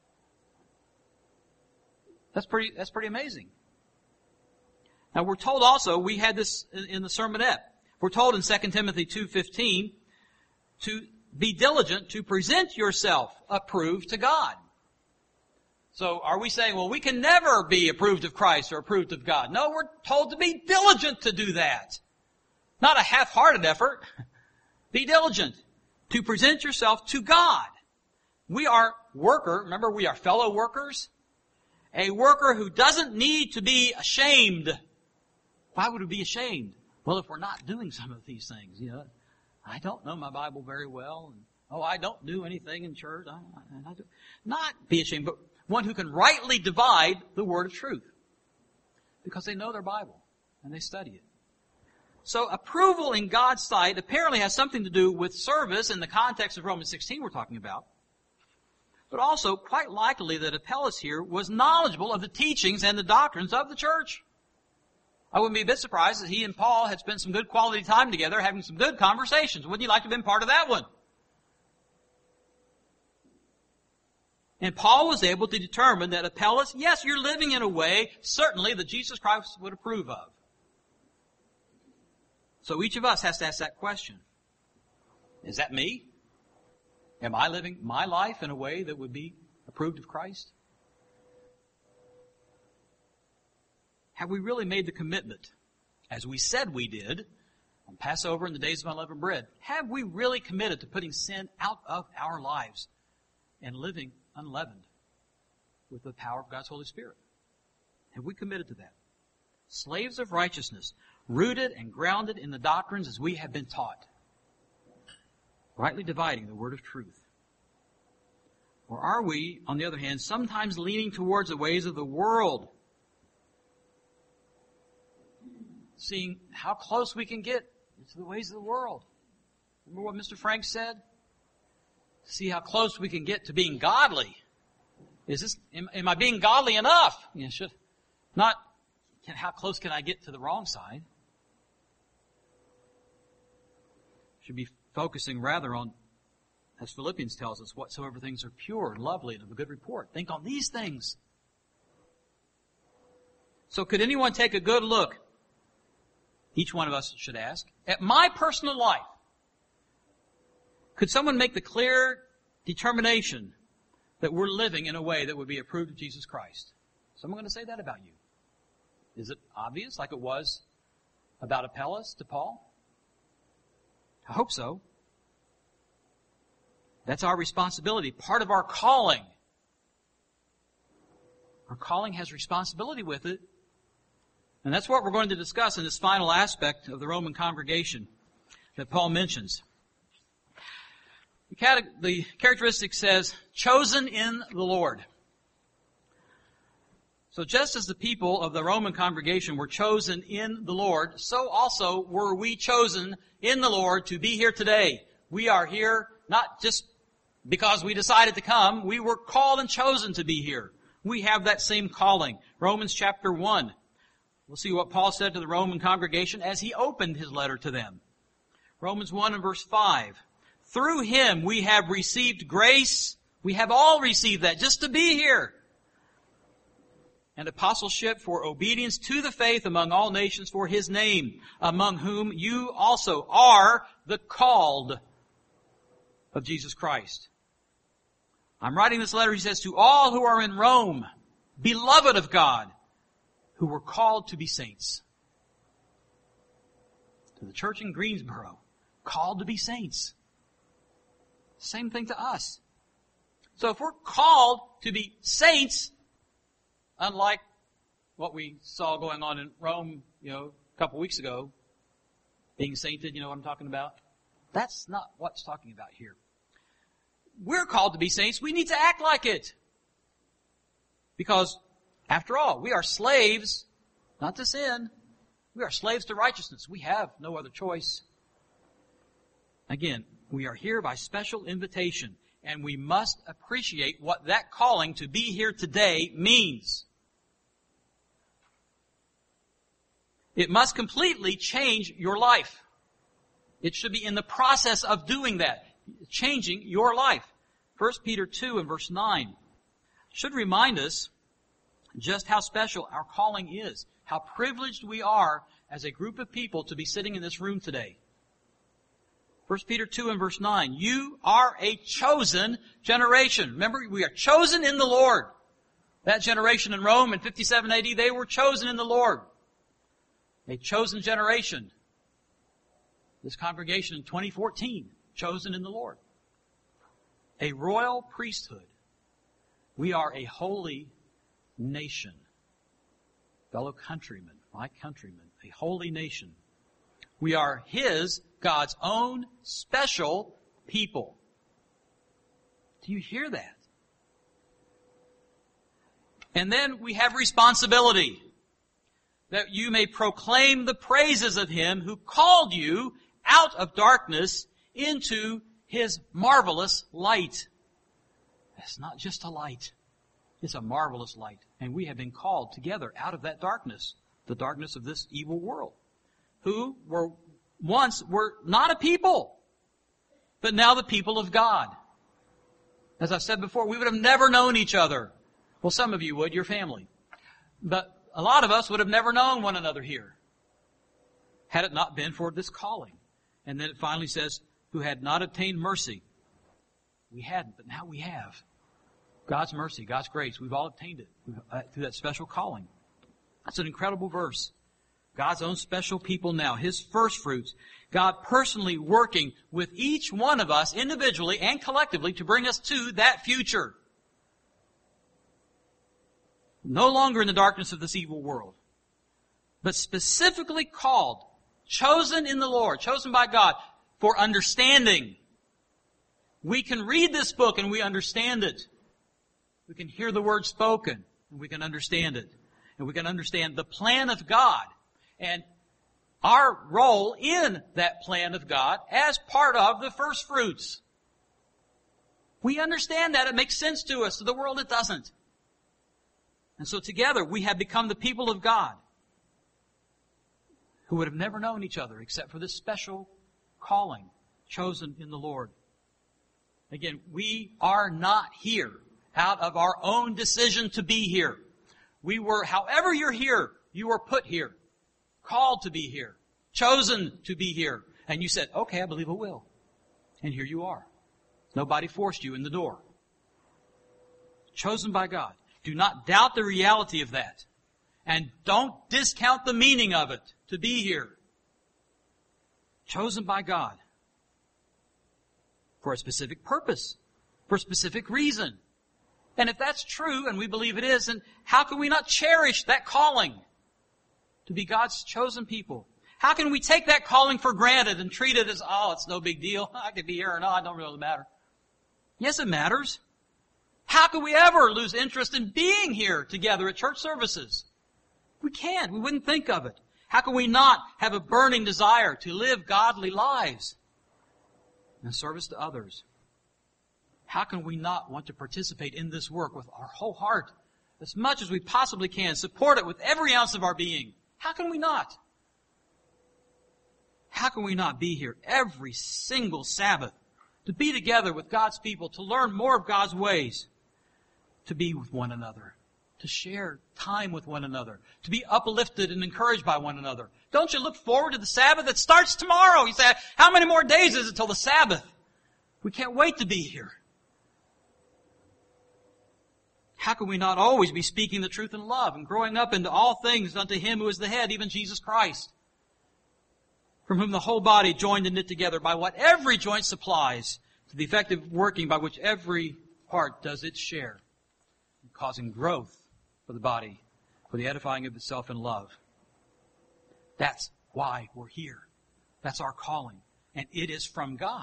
That's pretty amazing. Now we're told also, we had this in the sermonette. We're told in 2 Timothy 2:15 to be diligent to present yourself approved to God. So are we saying, well, we can never be approved of Christ or approved of God? No, we're told to be diligent to do that. Not a half-hearted effort. Be diligent to present yourself to God. We are remember we are fellow workers. A worker who doesn't need to be ashamed. Why would we be ashamed? Well, if we're not doing some of these things, I don't know my Bible very well. And, I don't do anything in church. Not be ashamed, but one who can rightly divide the word of truth. Because they know their Bible and they study it. So approval in God's sight apparently has something to do with service in the context of Romans 16 we're talking about. But also, quite likely that Apelles here was knowledgeable of the teachings and the doctrines of the church. I wouldn't be a bit surprised that he and Paul had spent some good quality time together having some good conversations. Wouldn't you like to have been part of that one? And Paul was able to determine that Apelles, yes, you're living in a way, certainly, that Jesus Christ would approve of. So each of us has to ask that question. Is that me? Am I living my life in a way that would be approved of Christ? Have we really made the commitment, as we said we did, on Passover and the days of unleavened bread? Have we really committed to putting sin out of our lives and living unleavened with the power of God's Holy Spirit? Have we committed to that? Slaves of righteousness, rooted and grounded in the doctrines as we have been taught. Rightly dividing the word of truth. Or are we, on the other hand, sometimes leaning towards the ways of the world, seeing how close we can get to the ways of the world? Remember what Mr. Frank said? See how close we can get to being godly. Am I being godly enough? How close can I get to the wrong side? Should be focusing rather on, as Philippians tells us, whatsoever things are pure and lovely and of a good report. Think on these things. So could anyone take a good look, each one of us should ask, at my personal life? Could someone make the clear determination that we're living in a way that would be approved of Jesus Christ? Someone going to say that about you? Is it obvious, like it was about Apelles to Paul? I hope so. That's our responsibility, part of our calling. Our calling has responsibility with it. And that's what we're going to discuss in this final aspect of the Roman congregation that Paul mentions. The characteristic says, chosen in the Lord. So just as the people of the Roman congregation were chosen in the Lord, so also were we chosen in the Lord to be here today. We are here not just because we decided to come. We were called and chosen to be here. We have that same calling. Romans chapter 1. We'll see what Paul said to the Roman congregation as he opened his letter to them. Romans 1 and verse 5. Through Him we have received grace. We have all received that just to be here. And apostleship for obedience to the faith among all nations for His name, among whom you also are the called of Jesus Christ. I'm writing this letter, he says, to all who are in Rome, beloved of God, who were called to be saints. To the church in Greensboro, called to be saints. Same thing to us. So if we're called to be saints, unlike what we saw going on in Rome, a couple weeks ago, being sainted, you know what I'm talking about? That's not what's talking about here. We're called to be saints. We need to act like it. Because, after all, we are slaves, not to sin. We are slaves to righteousness. We have no other choice. Again, we are here by special invitation, and we must appreciate what that calling to be here today means. It must completely change your life. It should be in the process of doing that, changing your life. 1 Peter 2 and verse 9 should remind us just how special our calling is, how privileged we are as a group of people to be sitting in this room today. 1 Peter 2 and verse 9, you are a chosen generation. Remember, we are chosen in the Lord. That generation in Rome in 57 AD, they were chosen in the Lord. A chosen generation. This congregation in 2014, chosen in the Lord. A royal priesthood. We are a holy nation. Fellow countrymen, my countrymen, a holy nation. We are His, God's own special people. Do you hear that? And then we have responsibility. That you may proclaim the praises of Him who called you out of darkness into His marvelous light. It's not just a light. It's a marvelous light. And we have been called together out of that darkness, the darkness of this evil world, who once were not a people, but now the people of God. As I've said before, we would have never known each other. Well, some of you would, your family. But a lot of us would have never known one another here, had it not been for this calling. And then it finally says, who had not obtained mercy. We hadn't, but now we have. God's mercy, God's grace, we've all obtained it through that special calling. That's an incredible verse. God's own special people now, His first fruits. God personally working with each one of us individually and collectively to bring us to that future. No longer in the darkness of this evil world, but specifically called, chosen in the Lord, chosen by God for understanding. We can read this book and we understand it. We can hear the word spoken and we can understand it. And we can understand the plan of God and our role in that plan of God as part of the first fruits. We understand that. It makes sense to us. To the world it doesn't. And so together we have become the people of God who would have never known each other except for this special calling, chosen in the Lord. Again, we are not here out of our own decision to be here. We were, however you're here, you were put here, called to be here, chosen to be here. And you said, okay, I believe I will. And here you are. Nobody forced you in the door. Chosen by God. Do not doubt the reality of that. And don't discount the meaning of it, to be here. Chosen by God. For a specific purpose. For a specific reason. And if that's true, and we believe it is, then how can we not cherish that calling to be God's chosen people? How can we take that calling for granted and treat it as, oh, it's no big deal. I could be here or not. It don't really matter. Yes, it matters. How could we ever lose interest in being here together at church services? We can't. We wouldn't think of it. How can we not have a burning desire to live godly lives in service to others? how can we not want to participate in this work with our whole heart, as much as we possibly can, support it with every ounce of our being? How can we not? How can we not be here every single Sabbath to be together with God's people, to learn more of God's ways, to be with one another, to share time with one another, to be uplifted and encouraged by one another? Don't you look forward to the Sabbath? It starts tomorrow. You say, how many more days is it till the Sabbath? We can't wait to be here. How can we not always be speaking the truth in love and growing up into all things unto Him who is the head, even Jesus Christ, from whom the whole body joined and knit together by what every joint supplies, to the effective working by which every part does its share, causing growth for the body, for the edifying of itself in love. That's why we're here. That's our calling. And it is from God.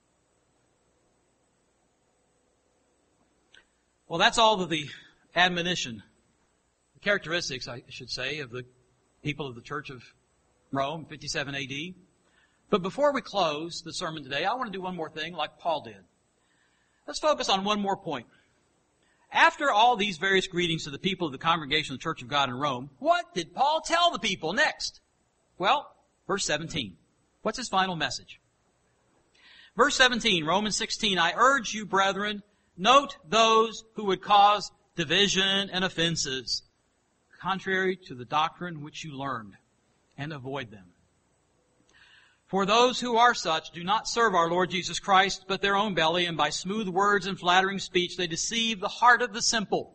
Well, that's all of the admonition, the characteristics, I should say, of the people of the Church of Rome, 57 A.D. But before we close the sermon today, I want to do one more thing like Paul did. Let's focus on one more point. After all these various greetings to the people of the congregation of the Church of God in Rome, what did Paul tell the people next? Well, verse 17. What's his final message? Verse 17, Romans 16, I urge you, brethren, note those who would cause division and offenses, contrary to the doctrine which you learned, and avoid them. For those who are such do not serve our Lord Jesus Christ, but their own belly, and by smooth words and flattering speech they deceive the heart of the simple.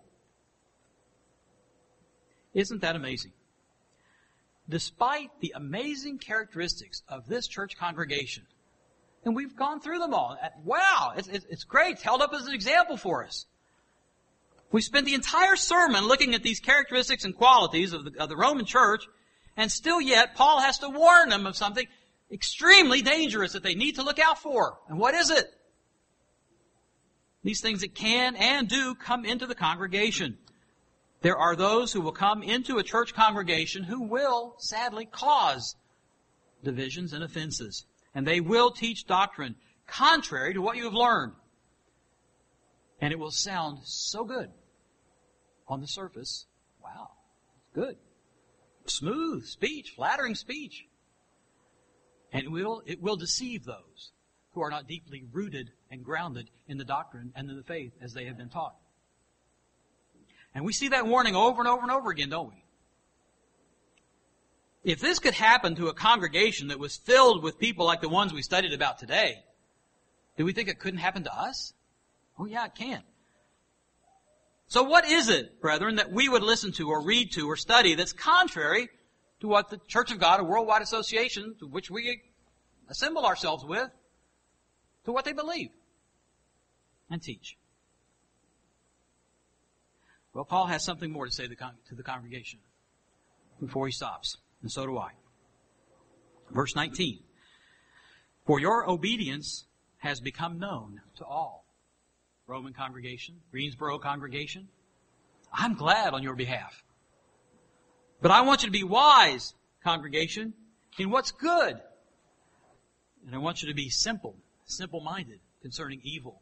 Isn't that amazing? Despite the amazing characteristics of this church congregation, and we've gone through them all. Wow, it's great. It's held up as an example for us. We spent the entire sermon looking at these characteristics and qualities of the Roman church, and still yet Paul has to warn them of something extremely dangerous that they need to look out for. And what is it? These things that can and do come into the congregation. There are those who will come into a church congregation who will, sadly, cause divisions and offenses. And they will teach doctrine contrary to what you have learned. And it will sound so good on the surface. Wow, it's good. Smooth speech, flattering speech. And it will deceive those who are not deeply rooted and grounded in the doctrine and in the faith as they have been taught. And we see that warning over and over and over again, don't we? If this could happen to a congregation that was filled with people like the ones we studied about today, do we think it couldn't happen to us? Oh yeah, it can. So what is it, brethren, that we would listen to or read to or study that's contrary to what the Church of God, a worldwide association to which we assemble ourselves with, to what they believe and teach? Well, Paul has something more to say to the congregation before he stops. And so do I. Verse 19. For your obedience has become known to all. Roman congregation, Greensboro congregation, I'm glad on your behalf. But I want you to be wise, congregation, in what's good. And I want you to be simple-minded concerning evil.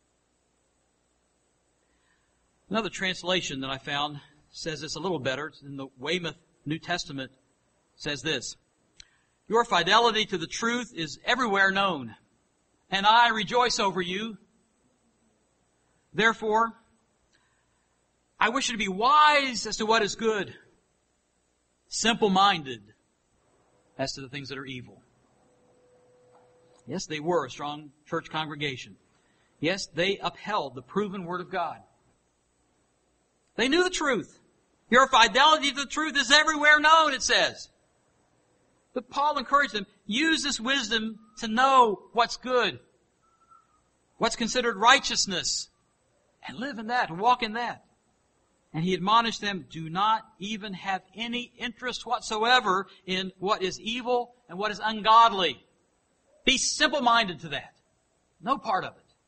Another translation that I found says this a little better. It's in the Weymouth New Testament. Says this, your fidelity to the truth is everywhere known, and I rejoice over you. Therefore, I wish you to be wise as to what is good, simple-minded as to the things that are evil. Yes, they were a strong church congregation. Yes, they upheld the proven Word of God. They knew the truth. Your fidelity to the truth is everywhere known, it says. But Paul encouraged them, use this wisdom to know what's good, what's considered righteousness, and live in that and walk in that. And he admonished them, do not even have any interest whatsoever in what is evil and what is ungodly. Be simple-minded to that. No part of it.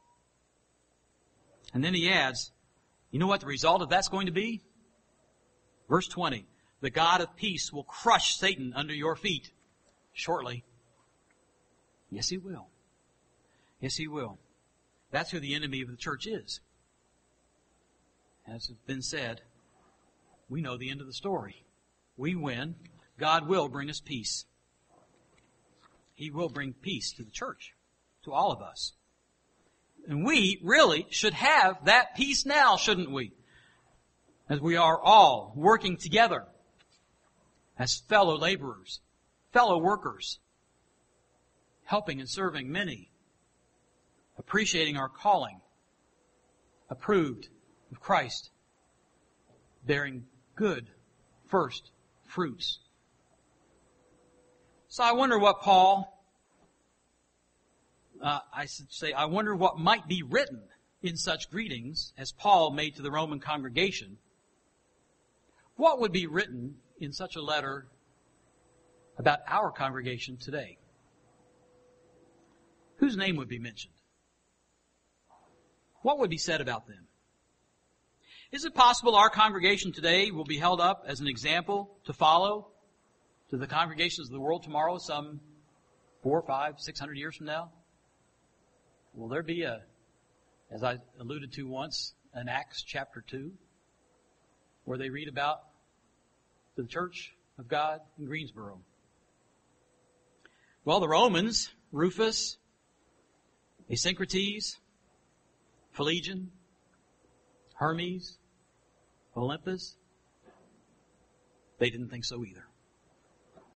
And then he adds, you know what the result of that's going to be? Verse 20. The God of peace will crush Satan under your feet shortly. Yes, He will. Yes, He will. That's who the enemy of the church is. As has been said, we know the end of the story. We win. God will bring us peace. He will bring peace to the church, to all of us. And we really should have that peace now, shouldn't we? As we are all working together as fellow laborers, fellow workers, helping and serving many, appreciating our calling, approved of Christ, bearing good first fruits. So I wonder what I wonder what might be written in such greetings as Paul made to the Roman congregation. What would be written in such a letter about our congregation today? Whose name would be mentioned? What would be said about them? Is it possible our congregation today will be held up as an example to follow to the congregations of the world tomorrow, some 400, 500, 600 years from now? Will there be as I alluded to once, in Acts chapter 2, where they read about the Church of God in Greensboro? Well, the Romans, Rufus, Asyncrites, Phlegon, Hermes, Olympus, they didn't think so either.